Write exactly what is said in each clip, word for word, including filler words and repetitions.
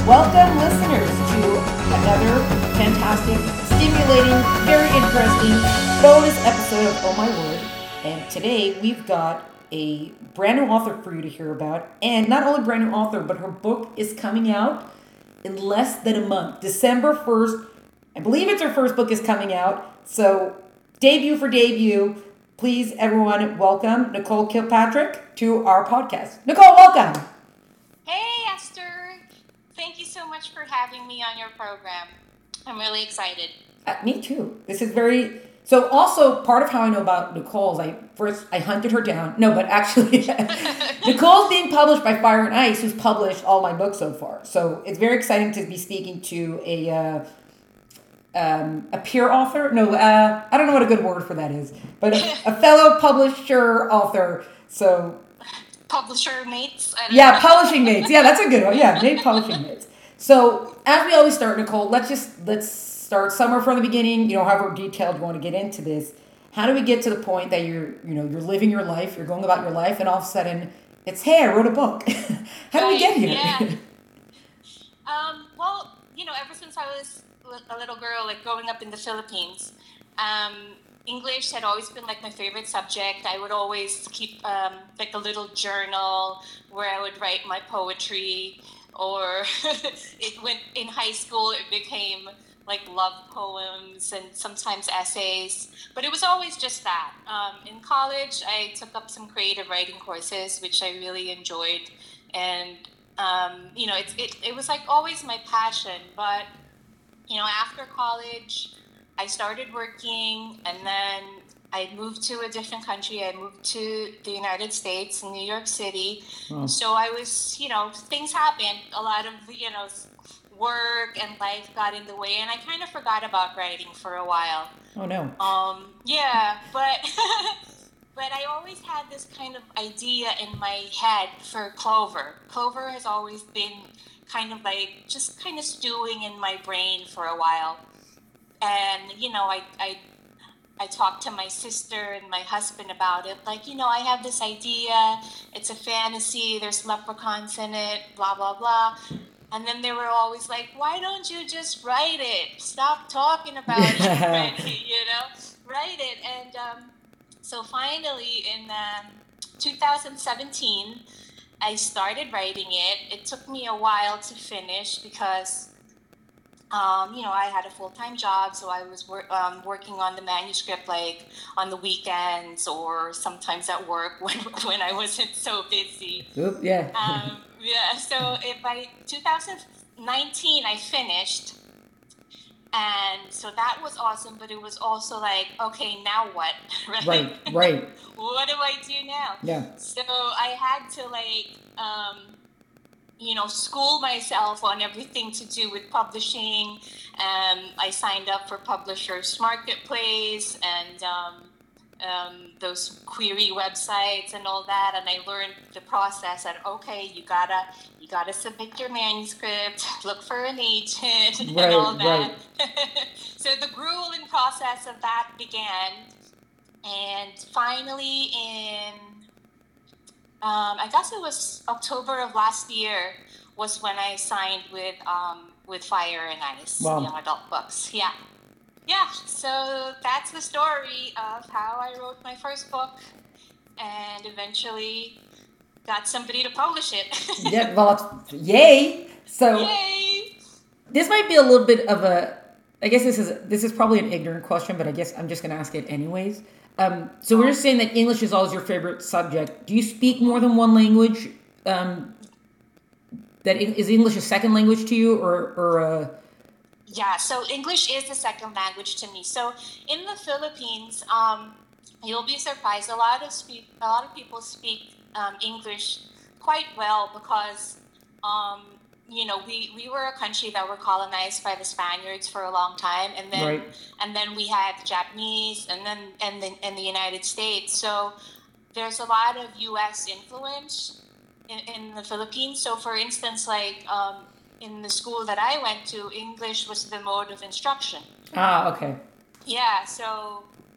Welcome, listeners, to another fantastic, stimulating, very interesting bonus episode of Oh My Word. And today we've got a brand new author for you to hear about. And not only brand new author, but her book is coming out in less than a month. December first, I believe it's her first book is coming out. So debut for debut. Please, everyone, welcome Nicole Kilpatrick to our podcast. Nicole, welcome. Hey, Esther. Thank you so much for having me on your program. I'm really excited. Uh, me too. This is very... So also, part of how I know about Nicole is I first, I hunted her down. No, but actually, Nicole's being published by Fire and Ice, who's published all my books so far. So it's very exciting to be speaking to a... Uh, Um, a peer author? No, uh, I don't know what a good word for that is, but a, a fellow publisher author. So, publisher mates. I don't yeah, know. publishing mates. Yeah, that's a good one. Yeah, maybe publishing mates. So, as we always start, Nicole, let's just let's start somewhere from the beginning. You know, however detailed you want to get into this. How do we get to the point that you're, you know, you're living your life, you're going about your life, and all of a sudden, it's hey, I wrote a book. How do we get here? Yeah. um. Well, you know, ever since I was a little girl, like growing up in the Philippines, um, English had always been like my favorite subject. I would always keep um, like a little journal where I would write my poetry, or it went in high school. It became like love poems and sometimes essays, but it was always just that. Um, in college, I took up some creative writing courses, which I really enjoyed, and um, you know, it, it it was like always my passion, but you know, after college, I started working, and then I moved to a different country. I moved to the United States, in New York City. Oh. So I was, you know, things happened. A lot of, you know, work and life got in the way, and I kind of forgot about writing for a while. Oh, no. Um, yeah, but but I always had this kind of idea in my head for Clover. Clover has always been kind of like just kind of stewing in my brain for a while. And, you know, I, I, I talked to my sister and my husband about it. Like, you know, I have this idea. It's a fantasy. There's leprechauns in it, blah, blah, blah. And then they were always like, why don't you just write it? Stop talking about it already, you know? Write it. And um, so finally in um, two thousand seventeen, I started writing it. It took me a while to finish because, um, you know, I had a full-time job, so I was wor- um, working on the manuscript like on the weekends or sometimes at work when when I wasn't so busy. Oop, yeah. um, yeah. So if by two thousand nineteen, I finished. And so that was awesome, but it was also like, okay, now what? right? Right, right. What do I do now? Yeah. So I had to like, um, you know, school myself on everything to do with publishing. Um, I signed up for Publishers Marketplace and um, um, those query websites and all that, and I learned the process. That okay, you gotta you gotta submit your manuscript, look for an agent, and right, all that. Right. So the grueling process of that began, and finally in um, I guess it was October of last year was when I signed with um, with Fire and Ice, wow. Young Adult Books. Yeah. Yeah, so that's the story of how I wrote my first book and eventually got somebody to publish it. yeah, well, yay! So yay! This might be a little bit of a, I guess this is this is probably an ignorant question, but I guess I'm just going to ask it anyways. Um, so we're just saying that English is always your favorite subject. Do you speak more than one language? Um, that is English a second language to you, or or uh, Yeah, so English is the second language to me. So in the Philippines, um, you'll be surprised. A lot of speak, a lot of people speak um, English quite well because, um, you know, we, we were a country that were colonized by the Spaniards for a long time, and then right. and then we had Japanese, and then and then and the United States. So there's a lot of U S influence in, in the Philippines. So for instance, like. Um, In the school that I went to, English was the mode of instruction. Ah, okay. Yeah, so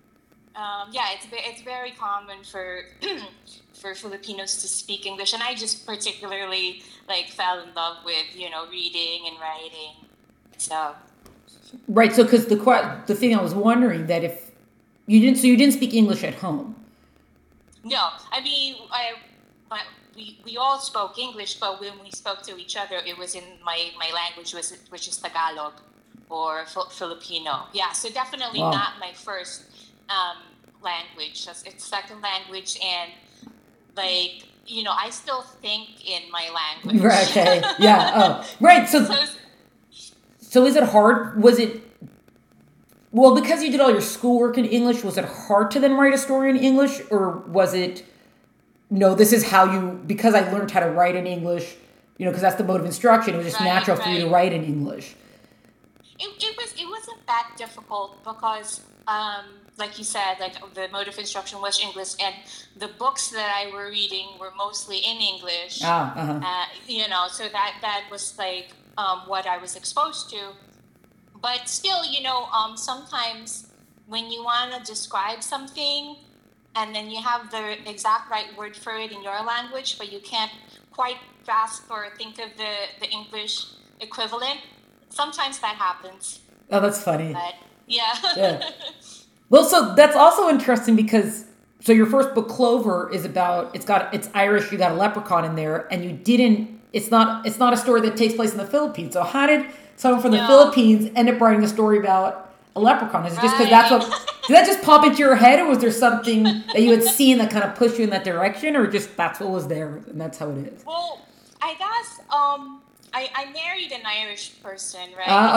um, yeah, it's ve- it's very common for for Filipinos to speak English, and I just particularly like fell in love with you know reading and writing. So Right. So, because the que- the thing I was wondering that if you didn't, so you didn't speak English at home. no, I mean I. My, we, we all spoke English, but when we spoke to each other, it was in my, my language, was which is Tagalog or F- Filipino. Yeah, so definitely Wow. not my first um, language. It's it's second language, and like you know, I still think in my language. Right. Okay. Yeah. Oh. Right. So. So So is it hard? Was it well because you did all your schoolwork in English? Was it hard to then write a story in English, or was it no? This is how you because I learned how to write in English. You know, because that's the mode of instruction. It was just right, natural right. for you to write in English. It, it was it wasn't that difficult because um, like you said, like the mode of instruction was English, and the books that I were reading were mostly in English. Ah, uh-huh. Uh, you know, so that that was like um, what I was exposed to. But still, you know, um, sometimes when you want to describe something, and then you have the exact right word for it in your language, but you can't quite grasp or think of the the English equivalent. Sometimes that happens. Oh, that's funny. But yeah. Yeah. Well, so that's also interesting because so your first book, Clover, is about it's got it's Irish. You got a leprechaun in there, and you didn't. It's not. It's not a story that takes place in the Philippines. So how did someone from the No. Philippines end up writing a story about a leprechaun? Is it just because Right. that's what? Did that just pop into your head, or was there something that you had seen that kind of pushed you in that direction, or just that's what was there and that's how it is? Well, I guess um, I, I married an Irish person, right? Uh,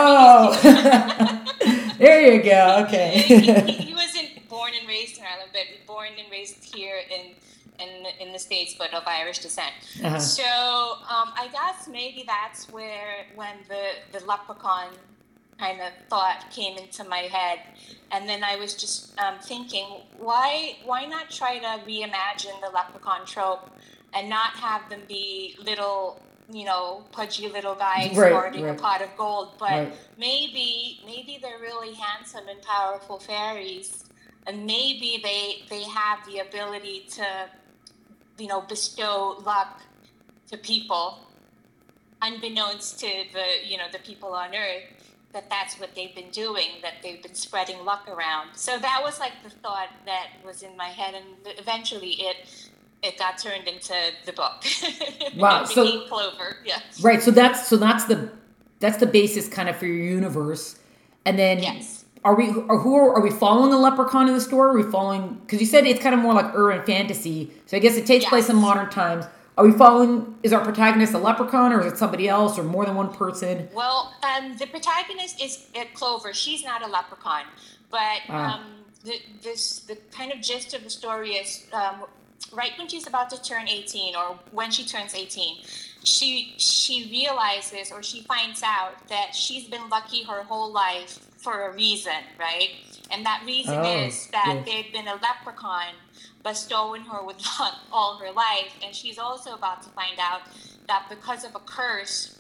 oh, there you go. Okay. he, he, he wasn't born and raised in Ireland, but born and raised here in in in the States, but of Irish descent. Uh-huh. So um, I guess maybe that's where when the the leprechaun kind of thought came into my head, and then I was just um, thinking, why why not try to reimagine the leprechaun trope and not have them be little, you know, pudgy little guys Right, hoarding right. a pot of gold, but Right. maybe maybe they're really handsome and powerful fairies, and maybe they they have the ability to, you know, bestow luck to people, unbeknownst to the you know the people on Earth. That that's what they've been doing, that they've been spreading luck around. So that was like the thought that was in my head, and eventually it it got turned into the book. Wow, It so- became Clover, yeah. Right. So that's so that's the that's the basis kind of for your universe, and then Yes. are we are who are, are we following a leprechaun in the story? Are we following because you said it's kind of more like urban fantasy, so I guess it takes Yes. place in modern times. Are we following? Is our protagonist a leprechaun, or is it somebody else, or more than one person? Well, um, the protagonist is uh, Clover. She's not a leprechaun, but Ah. um, the this the kind of gist of the story is um, right when she's about to turn eighteen, or when she turns eighteen, she she realizes or she finds out that she's been lucky her whole life for a reason, right? And that reason Oh, is that yes. there'd been a leprechaun bestowing her with luck all her life, and she's also about to find out that because of a curse,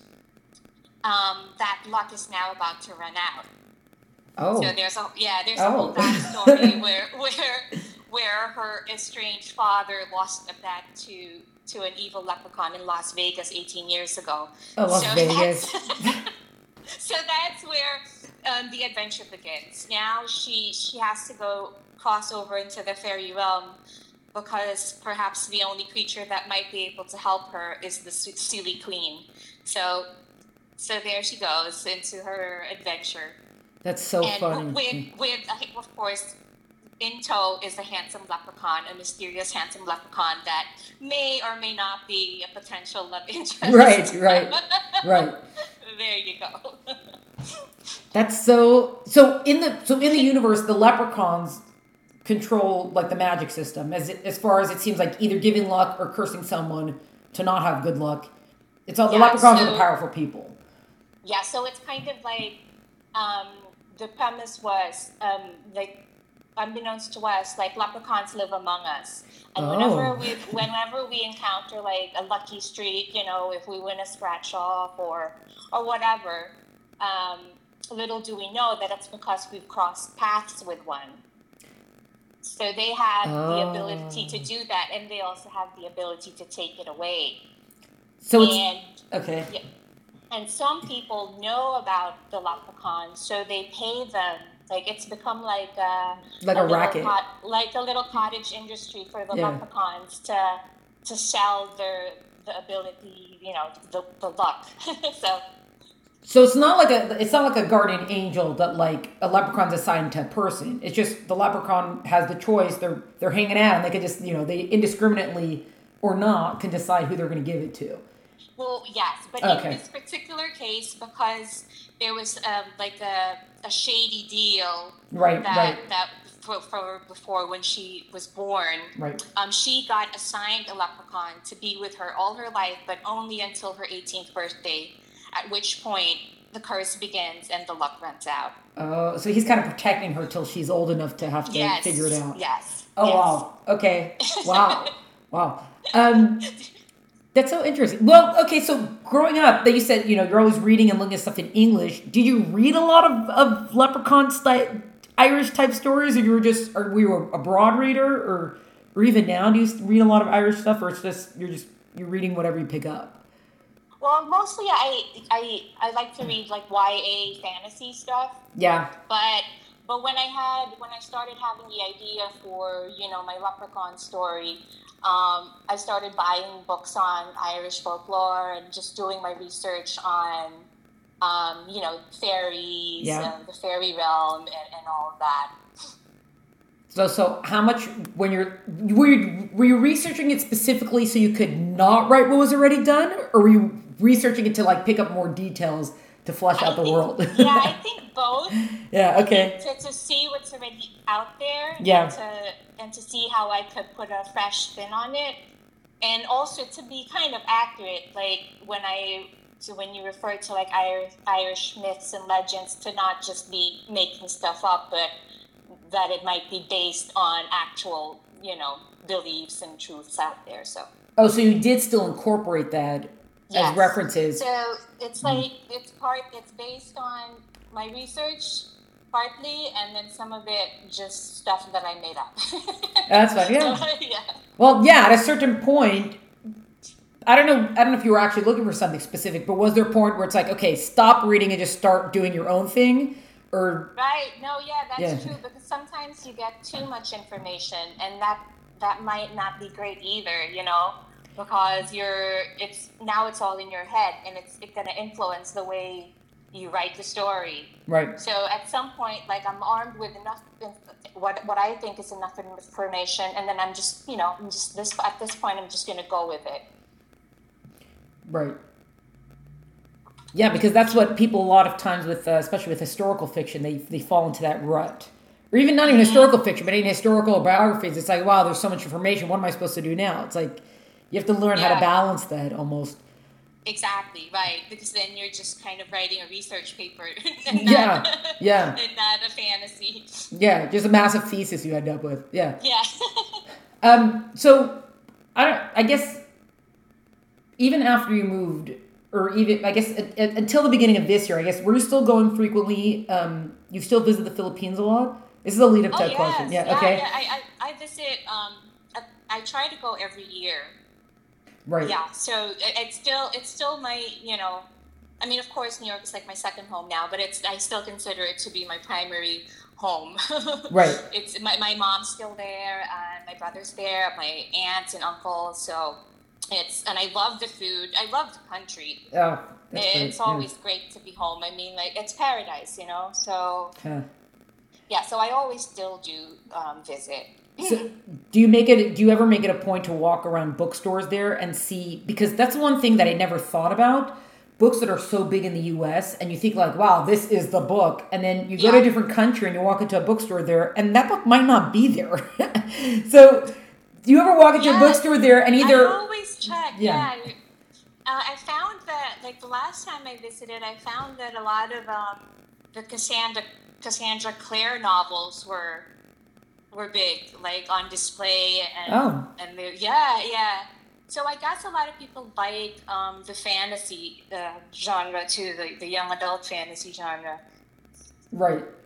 um, that luck is now about to run out. Oh, So there's a yeah, there's a whole Oh. backstory where where where her estranged father lost a bet to to an evil leprechaun in Las Vegas eighteen years ago. Oh, Las so Vegas. That's, so that's where um, the adventure begins. Now she she has to go cross over into the fairy realm because perhaps the only creature that might be able to help her is the Su- Silly Queen. So so there she goes into her adventure. that's so And funny. with, with, I think, of course, in tow is a handsome leprechaun, a mysterious handsome leprechaun that may or may not be a potential love interest. Right, right, right. There you go. That's so. So in the so in the universe, the leprechauns control like the magic system. As it, as far as it seems like either giving luck or cursing someone to not have good luck. It's all the Yeah, leprechauns are so- the powerful people. Yeah, so it's kind of like um, the premise was um, like unbeknownst to us, like leprechauns live among us, and whenever Oh. we whenever we encounter like a lucky streak, you know, if we win a scratch off or or whatever, um, little do we know that it's because we've crossed paths with one. So they have Oh. the ability to do that, and they also have the ability to take it away. So it's and okay. yeah, and some people know about the leprechauns, so they pay them. Like it's become like a Like a a little racket. cot, like a little cottage industry for the Yeah. leprechauns to to sell their the ability, you know, the the luck. so So it's not like a it's not like a guardian angel that like a leprechaun's assigned to a person. It's just the leprechaun has the choice. They're they're hanging out and they can just you know they indiscriminately or not can decide who they're going to give it to. Well, yes, but Okay. in this particular case, because there was um, like a, a shady deal Right, that right. that for, for before when she was born, Right. um, she got assigned a leprechaun to be with her all her life, but only until her eighteenth birthday, at which point the curse begins and the luck runs out. Uh, so he's kind of protecting her till she's old enough to have to Yes, figure it out. yes. Oh yes. wow. Okay. Wow. Wow. Um, that's so interesting. Well, okay. So growing up, that you said you know you're always reading and looking at stuff in English. Did you read a lot of, of leprechaun style Irish type stories, or you were just, or were you a broad reader, or or even now do you read a lot of Irish stuff, or it's just you're just you're reading whatever you pick up? Well, mostly I I I like to read like Y A fantasy stuff. Yeah. But but when I had when I started having the idea for you know my leprechaun story, um, I started buying books on Irish folklore and just doing my research on um, you know fairies Yeah. and the fairy realm and, and all of that. So so how much when you're were you, were you researching it specifically so you could not write what was already done, or were you researching it to like pick up more details to flesh out I the think, world? yeah, I think both. Yeah. Okay. To, to see what's already out there. Yeah. And to, and to see how I could put a fresh spin on it. And also to be kind of accurate, like when I, so when you refer to like Irish, Irish myths and legends, to not just be making stuff up, but that it might be based on actual, you know, beliefs and truths out there. So. Oh, so you did still incorporate that Yes. as references. So it's like it's part. It's based on my research partly, and then some of it just stuff that I made up. That's fine. Yeah. So, yeah. Well, yeah. At a certain point, I don't know. I don't know if you were actually looking for something specific, but was there a point where it's like, okay, stop reading and just start doing your own thing, or? Right. No. Yeah, that's Yeah. true. Because sometimes you get too much information, and that that might not be great either. You know. Because you're, it's now it's all in your head, and it's it's gonna influence the way you write the story. Right. So at some point, like I'm armed with enough, what what I think is enough information, and then I'm just, you know, I'm just this at this point, I'm just gonna go with it. Right. Yeah, because that's what people a lot of times with, uh, especially with historical fiction, they they fall into that rut. Or even not even historical fiction, but in historical biographies, it's like, wow, there's so much information. What am I supposed to do now? It's like you have to learn how to Yeah. balance that almost. Exactly, right. Because then you're just kind of writing a research paper. and Yeah, not, yeah. and not a fantasy. Yeah, just a massive thesis you end up with. Yeah. Yeah. Um. So, I don't. I guess even after you moved, or even I guess a, a, until the beginning of this year, I guess were you still going frequently? Um. You still visit the Philippines a lot? This is a lead up to Oh, that yes. question. Yeah. Yeah, Okay. yeah. I, I, I visit, um, I, I try to go every year. Right. Yeah, so it, it's still it's still my you know, I mean of course New York is like my second home now, but it's I still consider it to be my primary home. Right. It's my my mom's still there, and my brother's there, my aunts and uncles. So it's and I love the food. I love the country. Oh, that's great. It's always great to be home. I mean, like it's paradise, you know. So Yeah. yeah, so I always still do um, visit. So, do you make it? Do you ever make it a point to walk around bookstores there and see? Because that's one thing that I never thought about. Books that are so big in the U S and you think like, wow, this is the book, and then you go to a Yeah. different country and you walk into a bookstore there, and that book might not be there. So, do you ever walk into Yes. a bookstore there and either? I always check. Yeah. Yeah. Uh, I found that, like the last time I visited, I found that a lot of um, the Cassandra Cassandra Clare novels were were big, like on display, and Oh. and they, yeah, yeah. So I guess a lot of people like um, the fantasy uh, genre too, the, the young adult fantasy genre. Right.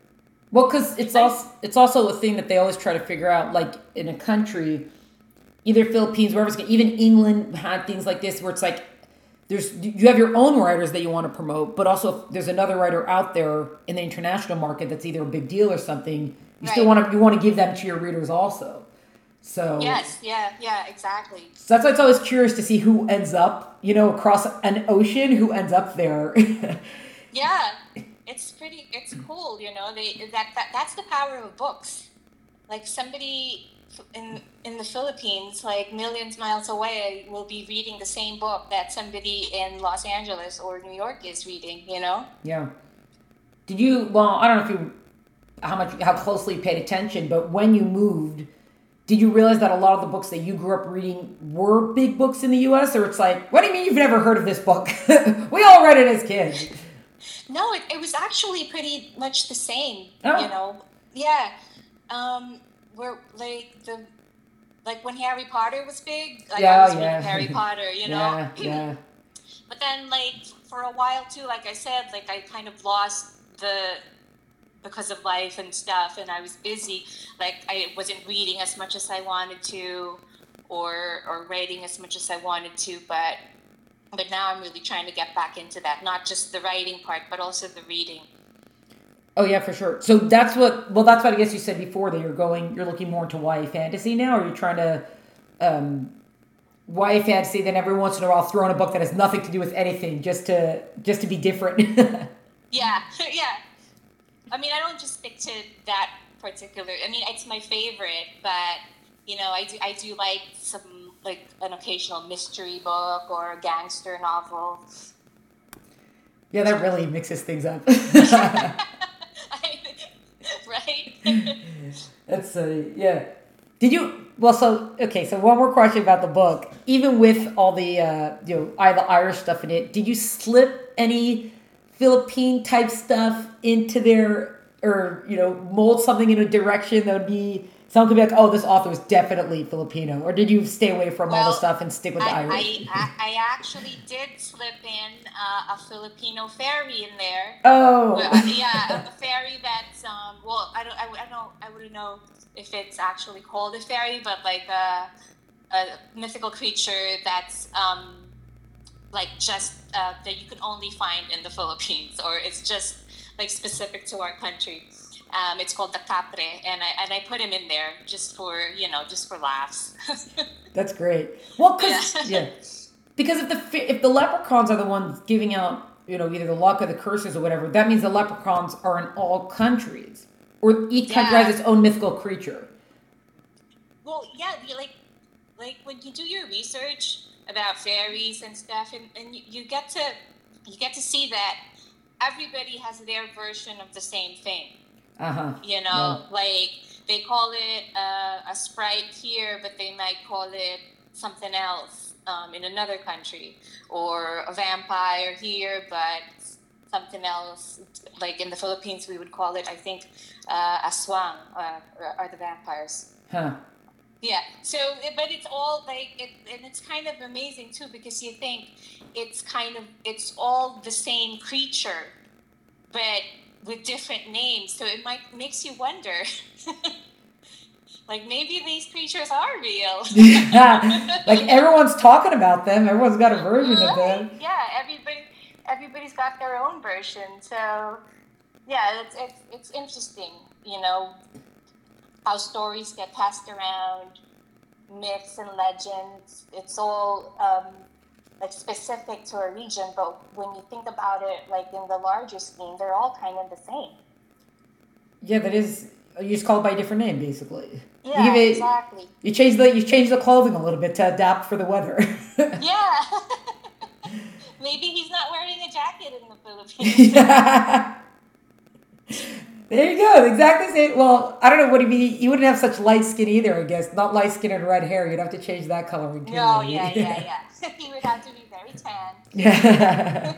Well, because it's also it's also a thing that they always try to figure out, like in a country, either Philippines, wherever it's going, even England had things like this where it's like there's you have your own writers that you want to promote, but also if there's another writer out there in the international market that's either a big deal or something, you right. still want to you want to give them to your readers also. So yes, yeah, yeah, exactly. So that's why it's always curious to see who ends up, you know, across an ocean, who ends up there. Yeah, it's pretty. It's cool, you know. They that, that that's the power of books. Like somebody in in the Philippines, like millions miles away, will be reading the same book that somebody in Los Angeles or New York is reading. You know. Yeah. Did you? Well, I don't know if you how much how closely you paid attention, but when you moved, did you realize that a lot of the books that you grew up reading were big books in the U S? Or it's like, what do you mean you've never heard of this book? We all read it as kids. No, it, it was actually pretty much the same. Oh. You know, yeah. Um, we're like the like when Harry Potter was big. Like yeah, I was yeah. reading Harry Potter. You know. Yeah, yeah. But then, like for a while too, like I said, like I kind of lost the. Because of life and stuff, and I was busy. Like I wasn't reading as much as I wanted to, or or writing as much as I wanted to. But but now I'm really trying to get back into that. Not just the writing part, but also the reading. Oh yeah, for sure. So that's what. Well, that's what I guess you said before that you're going. You're looking more into Y A fantasy now, or you're trying to um, Y A fantasy. Then every once in a while, throw in a book that has nothing to do with anything, just to just to be different. Yeah, yeah. I mean, I don't just stick to that particular. I mean, it's my favorite, but you know, I do I do like some like an occasional mystery book or a gangster novel. Yeah, that really mixes things up. Right. That's uh, yeah. Did you? Well, so okay. So one more question about the book. Even with all the uh, you know, I the Irish stuff in it, did you slip any Philippine type stuff into there, or you know, mold something in a direction that would be someone could be like, oh, this author was definitely Filipino, or did you stay away from well, all the stuff and stick with the I, Irish? I, I actually did slip in uh, a Filipino fairy in there. Oh, well, uh, yeah, a fairy that's um. Well, I don't, I, I don't, I wouldn't know if it's actually called a fairy, but like a, a mythical creature that's um. like just uh, that you can only find in the Philippines, or it's just like specific to our country. Um, it's called the capre, and I and I put him in there just for you know just for laughs. That's great. Well, cause, yeah. yeah, because if the if the leprechauns are the ones giving out you know either the luck or the curses or whatever, that means the leprechauns are in all countries, or each country yeah. has its own mythical creature. Well, yeah, you like like when you do your research about fairies and stuff, and, and you, you get to you get to see that everybody has their version of the same thing. Uh-huh. You know, yeah. like they call it uh, a sprite here, but they might call it something else um, in another country, or a vampire here, but something else. Like in the Philippines, we would call it, I think, uh, aswang uh, are the vampires. Huh. Yeah, so, but it's all like, it, and it's kind of amazing too, because you think it's kind of, it's all the same creature, but with different names. So it might, makes you wonder, like maybe these creatures are real. Yeah, like everyone's talking about them. Everyone's got a version right? of them. Yeah, everybody, everybody's got their own version. So yeah, it's, it's, it's interesting, you know, how stories get passed around, myths and legends. It's all um, like specific to a region, but when you think about it, like in the larger scheme, they're all kind of the same. Yeah, that is. You just call it by a different name, basically. Yeah, you it, exactly. You change the you change the clothing a little bit to adapt for the weather. Yeah. Maybe he's not wearing a jacket in the Philippines. Yeah. There you go. Exactly the same. Well, I don't know what do you mean. You wouldn't have such light skin either, I guess. Not light skin and red hair. You'd have to change that coloring too. No, yeah, yeah, yeah. He would have to be very tan. Yeah.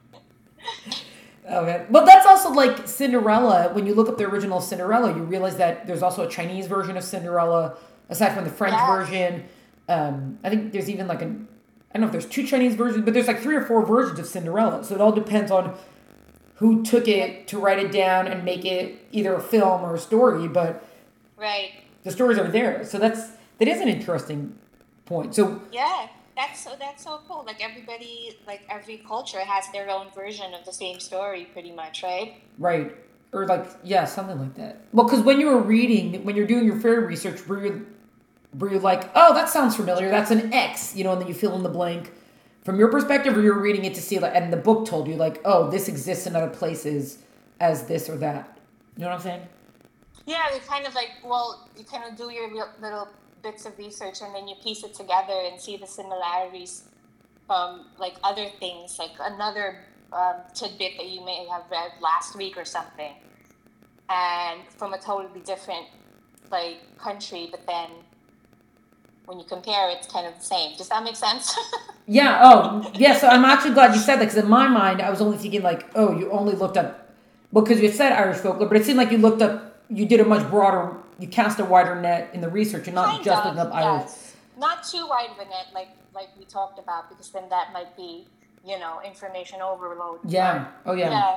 Oh man. But that's also like Cinderella. When you look up the original Cinderella, you realize that there's also a Chinese version of Cinderella, aside from the French yes. version. Um, I think there's even like an I don't know if there's two Chinese versions, but there's like three or four versions of Cinderella. So it all depends on who took it to write it down and make it either a film or a story, but right. the stories are there. So that's that is an interesting point. So yeah, that's so that's so cool. Like everybody, like every culture has their own version of the same story, pretty much, right? Right. Or like yeah, something like that. Well, because when you were reading, when you're doing your fairy research, were you were you like, oh, that sounds familiar? That's an X, you know, and then you fill in the blank. From your perspective, or you're reading it to see, like, and the book told you, like, oh, this exists in other places as this or that. You know what I'm saying? Yeah, you kind of like, well, you kind of do your little bits of research and then you piece it together and see the similarities from, like, other things, like another um, tidbit that you may have read last week or something, and from a totally different, like, country, but then when you compare, it's kind of the same. Does that make sense? Yeah. Oh, yeah. So I'm actually glad you said that, because in my mind, I was only thinking like, oh, you only looked up, well, because you said Irish folklore, but it seemed like you looked up, you did a much broader, you cast a wider net in the research and not kind just of, looking up Irish. Yes. Not too wide of a net, like like we talked about, because then that might be, you know, information overload. Yeah. Oh, yeah. Yeah.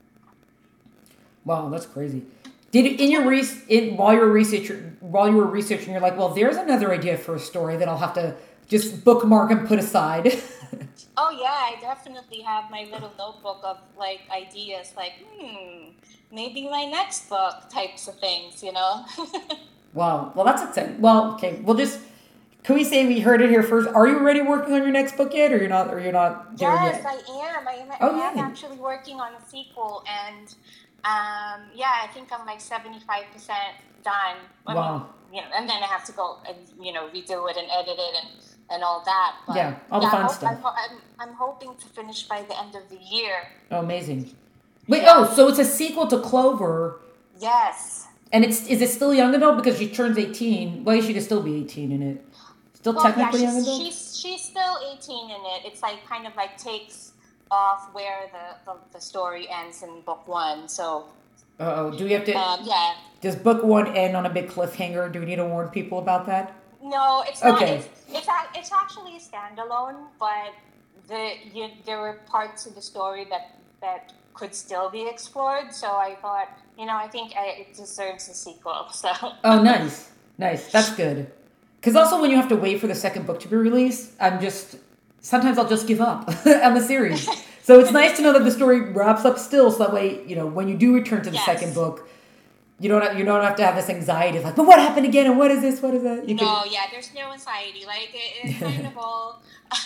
Wow, that's crazy. Did in your re- in while you were researching while you were researching, you're like, well, there's another idea for a story that I'll have to just bookmark and put aside. Oh yeah, I definitely have my little notebook of like ideas, like hmm, maybe my next book types of things, you know. Wow, well that's exciting. Well, okay, we'll just can we say we heard it here first? Are you already working on your next book yet, or you're not? Or you're not there yes, yet? Yes, I am. I am. Oh, I am yeah. actually working on a sequel, and um, yeah, I think I'm like seventy-five percent done. I Wow. mean, you know, and then I have to go and you know redo it and edit it and, and all that. But Yeah, all the yeah, fun I'm, stuff. I'm, I'm, I'm hoping to finish by the end of the year. Oh, amazing. Wait, Yeah. oh, so it's a sequel to Clover, Yes. and it's is it still young adult because she turns eighteen? Well, she could still be eighteen in it. Still Well, technically yeah, young she's, adult. she's she's still eighteen in it. It's like kind of like takes off where the, the, the story ends in book one. So Uh oh, do we have to? um, yeah. Does book one end on a big cliffhanger? Do we need to warn people about that? No, it's not. Okay. It's it's, a- it's actually standalone, but the you, there were parts of the story that that could still be explored. So I thought, you know, I think I, it deserves a sequel. So. Oh, nice, nice. That's good. Because also, when you have to wait for the second book to be released, I'm just sometimes I'll just give up on the series. So it's nice to know that the story wraps up still. So that way, you know, when you do return to the Yes. second book, you don't have, you don't have to have this anxiety of like, but what happened again? And what is this? What is that? You No, yeah, there's no anxiety. Like it, it kind of all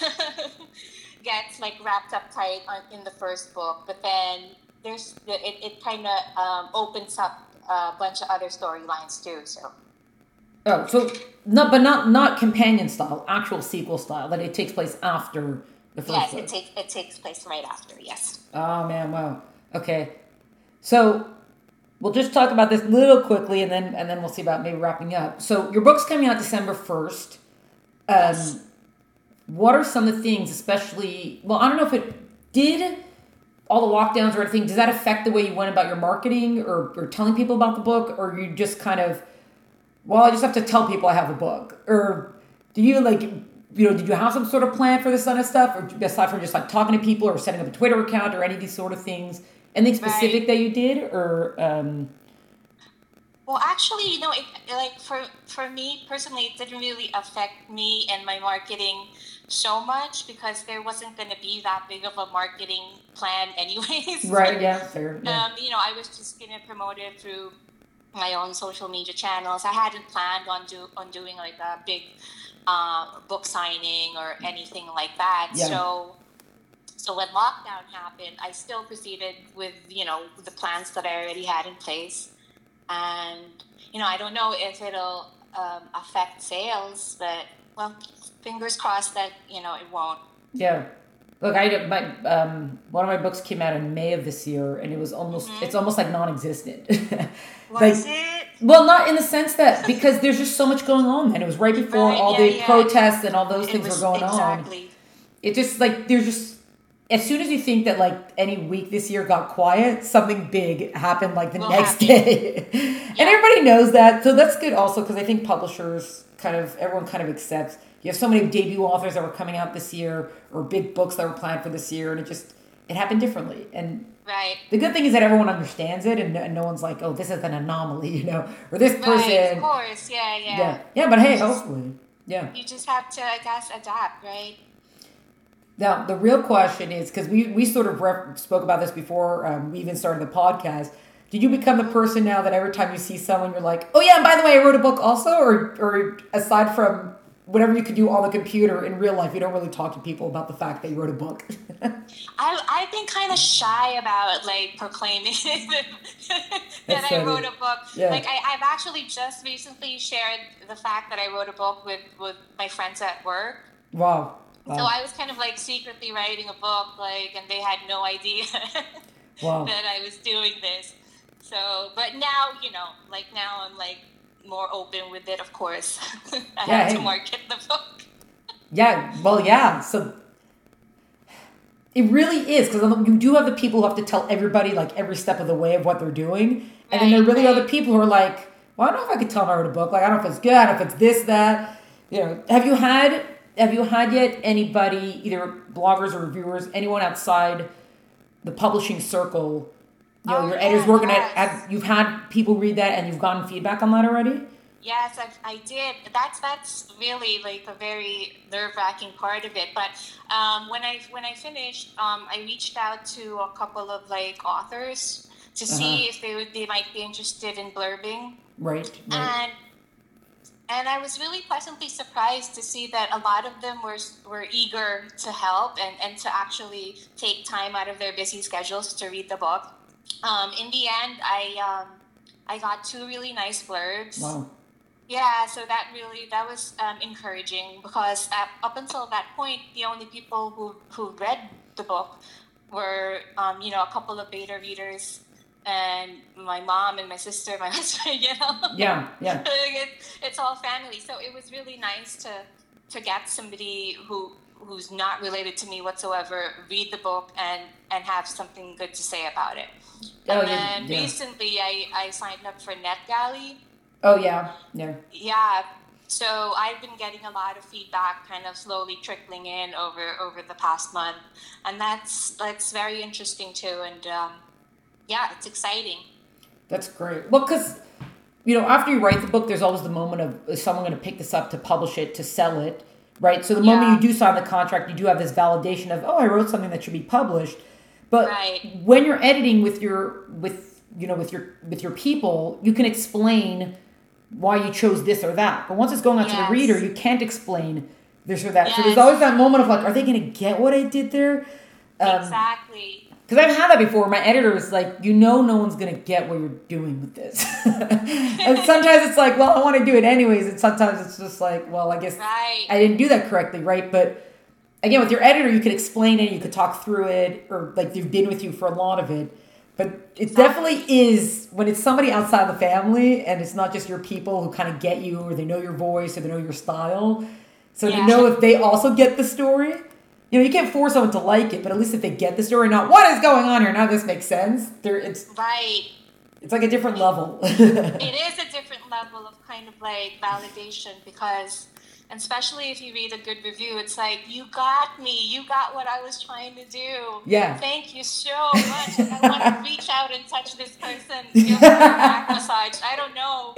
gets like wrapped up tight on, in the first book, but then there's it, it kind of um, opens up a bunch of other storylines too. So Oh, so not, but not not companion style, actual sequel style. That it takes place after the first yes, book. it takes it takes place right after. Yes. Oh man, wow. Okay, so we'll just talk about this little quickly, and then and then we'll see about maybe wrapping up. So your book's coming out December first. Um, Yes. What are some of the things, especially? Well, I don't know if it did all the lockdowns or anything. Does that affect the way you went about your marketing or, or telling people about the book, or you just kind of, well, I just have to tell people I have a book, or do you like, you know, did you have some sort of plan for this kind of stuff, or aside from just like talking to people or setting up a Twitter account or any of these sort of things? Anything specific Right. that you did, or um, Well, actually, you know, it, like for for me personally, it didn't really affect me and my marketing so much because there wasn't going to be that big of a marketing plan, anyways. right? Yeah, fair. Yeah. Um, you know, I was just going to promote it through my own social media channels. I hadn't planned on do on doing like a big uh, book signing or anything like that. Yeah. So. So when lockdown happened, I still proceeded with, you know, the plans that I already had in place. And, you know, I don't know if it'll um, affect sales, but, well, fingers crossed that, you know, it won't. Yeah. Look, I did- my um one of my books came out in May of this year, and it was almost Mhm. it's almost like non-existent. Was Like, it? well, not in the sense that because there's just so much going on, and it was right before Right, all yeah, the yeah. protests and all those It things was were going on. exactly. It just like there's just as soon as you think that like any week this year got quiet, something big happened like the Will next happen. day, and everybody knows that. So that's good also because I think publishers kind of everyone kind of accepts. You have so many debut authors that were coming out this year or big books that were planned for this year, and it just it happened differently. And right. The good thing is that everyone understands it, and, and no one's like, oh, this is an anomaly, you know, or this person. Right, of course, yeah, yeah. Yeah, yeah but hey, hopefully, yeah. You just have to, I guess, adapt, right? Now, the real question is, because we, we sort of ref- spoke about this before um, we even started the podcast, did you become the person now that every time you see someone, you're like, oh yeah, and by the way, I wrote a book also? Or, or aside from whatever you could do on the computer, in real life, you don't really talk to people about the fact that you wrote a book? I, I've been kind of shy about, like, proclaiming that I wrote a book. Yeah. Like, I, I've actually just recently shared the fact that I wrote a book with, with my friends at work. Wow. Wow. So I was kind of, like, secretly writing a book, like, and they had no idea wow. that I was doing this. So, but now, you know, like, now I'm, like, more open with it, of course. I yeah, have to hey. market the book. Yeah, well, yeah. So it really is, because you do have the people who have to tell everybody, like, every step of the way of what they're doing. And right, then there really right. are the people who are like, well, I don't know if I could tell them I wrote a book. Like, I don't know if it's good, I don't know if it's this, that. You know, have you had, have you had yet anybody, either bloggers or reviewers, anyone outside the publishing circle, you know, oh, your editor's yeah, working yes. at, at, you've had people read that and you've gotten feedback on that already? Yes, I, I did. That's that's really like a very nerve-wracking part of it. But um, when I when I finished, um, I reached out to a couple of like authors to uh-huh. see if they would they might be interested in blurbing. Right. right. And and I was really pleasantly surprised to see that a lot of them were were eager to help and, and to actually take time out of their busy schedules to read the book. Um, in the end, I um, I got two really nice blurbs. Wow. Yeah, so that really, that was um, encouraging because at, up until that point, the only people who, who read the book were, um, you know, a couple of beta readers and my mom and my sister, my husband, you know? Yeah, yeah. it, it's all family. So it was really nice to, to get somebody who who's not related to me whatsoever read the book and, and have something good to say about it. And oh, then yeah. recently I, I signed up for NetGalley. Oh, yeah, yeah. Yeah, so I've been getting a lot of feedback kind of slowly trickling in over, over the past month. And that's that's very interesting, too. And, um, yeah, it's exciting. That's great. Well, because, you know, after you write the book, there's always the moment of, is someone going to pick this up to publish it, to sell it, right? So the yeah. moment you do sign the contract, you do have this validation of, oh, I wrote something that should be published. But right. when you're editing with your, with you know, with your with your people, you can explain why you chose this or that. But once it's going out yes. to the reader, you can't explain this or that. Yes. So there's always that moment of like, are they going to get what I did there? Um, exactly. Because I've had that before. My editor is like, you know no one's going to get what you're doing with this. And sometimes it's like, well, I want to do it anyways. And sometimes it's just like, well, I guess right. I didn't do that correctly, right? But again, with your editor, you could explain it, you could talk through it, or like they've been with you for a lot of it. But it definitely is, when it's somebody outside the family and it's not just your people who kind of get you or they know your voice or they know your style. So yeah. to know if they also get the story, you know, you can't force someone to like it, but at least if they get the story, not what is going on here, now this makes sense. There, it's right. It's like a different level. It is a different level of kind of like validation because... And especially if you read a good review, it's like, you got me. You got what I was trying to do. Yeah. Thank you so much. And I want to reach out and touch this person. Give them a back massage. I don't know.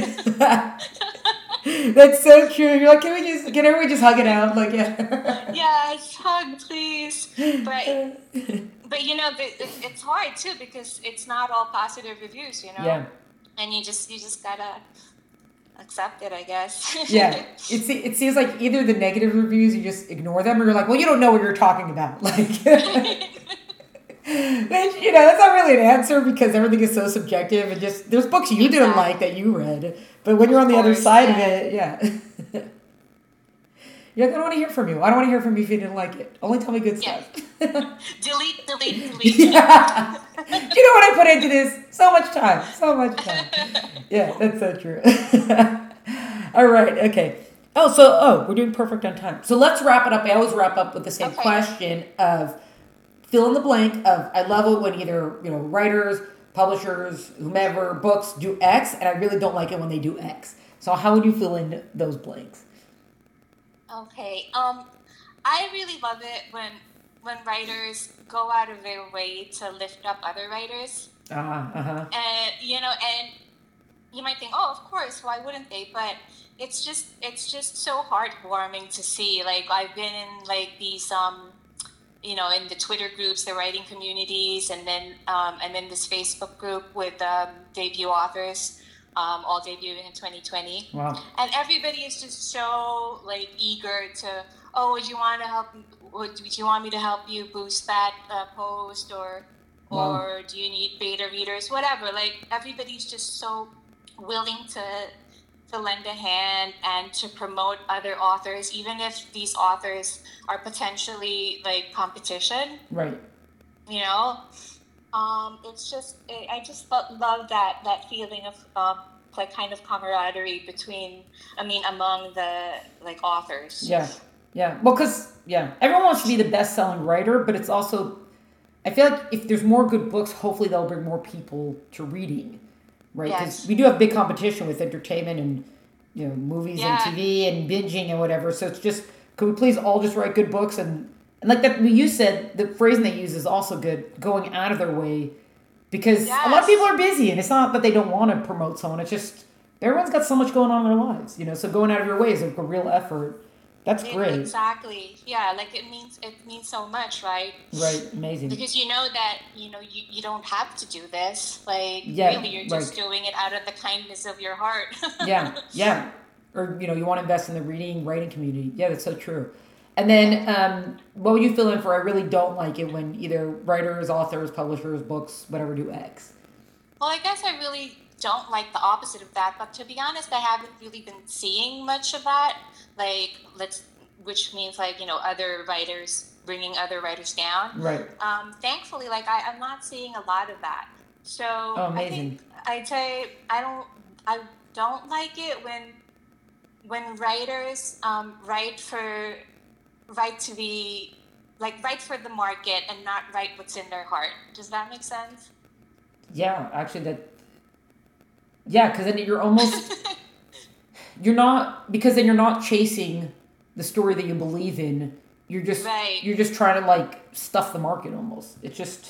That's so true. You're like, can we just, can everyone just hug it out? Like, yeah. Yes, hug, please. But, but you know, it's hard too because it's not all positive reviews, you know? Yeah. And you just, you just gotta accept it, I guess. Yeah. It, it seems like either the negative reviews, you just ignore them, or you're like, well, you don't know what you're talking about. Like, which, you know, that's not really an answer because everything is so subjective and just, there's books you exactly. didn't like that you read. But when you're on the course, other side yeah. of it, yeah. You're like, I don't want to hear from you. I don't want to hear from you if you didn't like it. Only tell me good yeah. stuff. delete, delete, delete. Yeah. Do you know what I put into this? So much time. So much time. Yeah, that's so true. All right. Okay. Oh, so, oh, we're doing perfect on time. So let's wrap it up. I always wrap up with the same okay. question of fill in the blank of, I love it when either, you know, writers, publishers, whomever, books do X, and I really don't like it when they do X. So how would you fill in those blanks? Okay. Um, I really love it when when writers go out of their way to lift up other writers. Uh, uh-huh. And, you know, and you might think, oh, of course, why wouldn't they? But it's just, it's just so heartwarming to see. Like, I've been in, like, these, um, you know, in the Twitter groups, the writing communities, and then, um, and then this Facebook group with um, debut authors, um, all debuting in twenty twenty. Wow. And everybody is just so, like, eager to, oh, would you want to help, would, would you want me to help you boost that uh, post, or, Wow. or do you need beta readers, whatever. Like, everybody's just so willing to to lend a hand and to promote other authors, even if these authors are potentially like competition. Right. You know, um, it's just I just felt, love that that feeling of um, like kind of camaraderie between, I mean, among the like authors. Yeah. Yeah. Well, because yeah, everyone wants to be the best-selling writer, but it's also, I feel like if there's more good books, hopefully they'll bring more people to reading. Right, because Yes. we do have big competition with entertainment and, you know, movies Yeah. and T V and binging and whatever. So it's just, could we please all just write good books? And, and like that, you said, the phrasing they use is also good, going out of their way, because a lot of Yes. people are busy, and it's not that they don't want to promote someone. It's just everyone's got so much going on in their lives, you know. So going out of your way is like a real effort. That's Yeah, great, exactly. Yeah, like it means it means so much, right? right? Amazing. Because you know that, you know, you, you don't have to do this. Like, Yeah, really, you're just right. doing it out of the kindness of your heart. Yeah, yeah. Or, you know, you want to invest in the reading, writing community. Yeah, that's so true. And then, um, what would you fill in for? I really don't like it when either writers, authors, publishers, books, whatever, do X. Well, I guess I really don't like the opposite of that. But to be honest, I haven't really been seeing much of that. Like, let's, which means like, you know, other writers bringing other writers down. Right. Um, thankfully, like I, I'm not seeing a lot of that. So Oh, I amazing. think I'd say I don't I don't like it when when writers um, write for write to be like write for the market and not write what's in their heart. Does that make sense? Yeah, actually, that. Yeah, because then you're almost. You're not, because then you're not chasing the story that you believe in. You're just Right. you're just trying to like stuff the market almost. It's just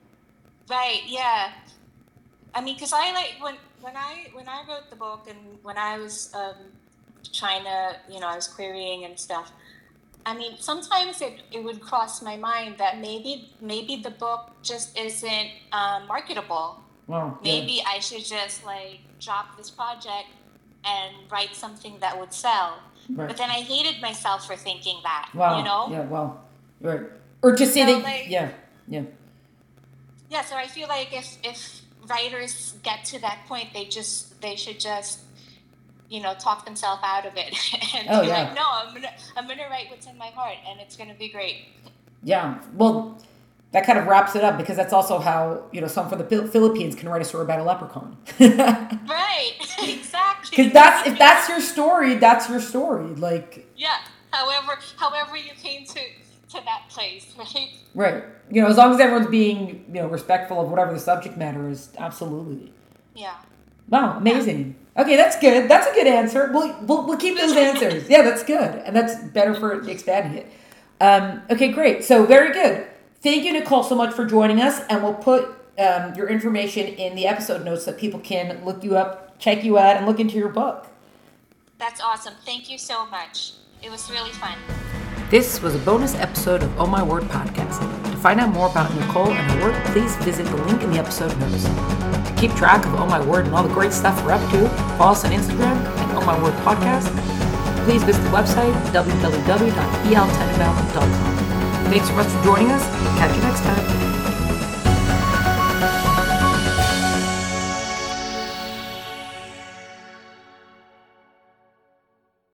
Right. Yeah. I mean, because I like when when I when I wrote the book and when I was um, trying to, you know, I was querying and stuff. I mean, sometimes it, it would cross my mind that maybe maybe the book just isn't um, marketable. wow. Yeah. Maybe I should just like drop this project and write something that would sell. Right. But then I hated myself for thinking that. Wow. You know? Yeah. Wow. Right. Or to say So, that. like- yeah. Yeah. Yeah, so I feel like if if writers get to that point, they just they should just, you know, talk themselves out of it and Oh, be yeah. like, no, I'm gonna I'm gonna write what's in my heart, and it's gonna be great. Yeah. Well, that kind of wraps it up, because that's also how, you know, someone from the Phil- Philippines can write a story about a leprechaun. Right, exactly. Because that's if that's your story, that's your story. Like, yeah. However, however you came to to that place, right? right. You know, as long as everyone's being, you know, respectful of whatever the subject matter is, absolutely. Yeah. Wow, amazing. Okay, that's good. That's a good answer. We'll we'll, we'll keep those answers. Yeah, that's good, and that's better for expanding it. Um, okay, great. So very good. Thank you, Nicole, so much for joining us, and we'll put um, your information in the episode notes so that people can look you up, check you out, and look into your book. That's awesome. Thank you so much. It was really fun. This was a bonus episode of Oh My Word podcast. To find out more about Nicole and her work, please visit the link in the episode notes. To keep track of Oh My Word and all the great stuff we're up to, follow us on Instagram at Oh My Word Podcast. Please visit the website, w w w dot e l tenenbaum dot com. Thanks so much for joining us. Catch you next time.